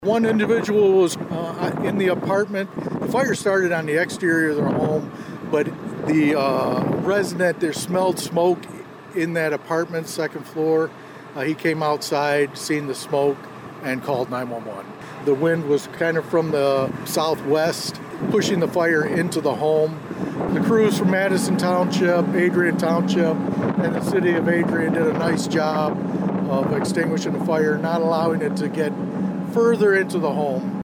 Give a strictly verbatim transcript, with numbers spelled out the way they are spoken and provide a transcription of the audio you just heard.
One individual was uh, in the apartment. The fire started on the exterior of their home, but the uh, resident there smelled smoke in that apartment, second floor. Uh, he came outside, seen the smoke, and called nine one one. The wind was kind of from the southwest, pushing the fire into the home. The crews from Madison Township, Adrian Township, and the city of Adrian did a nice job of extinguishing the fire, not allowing it to get further into the home.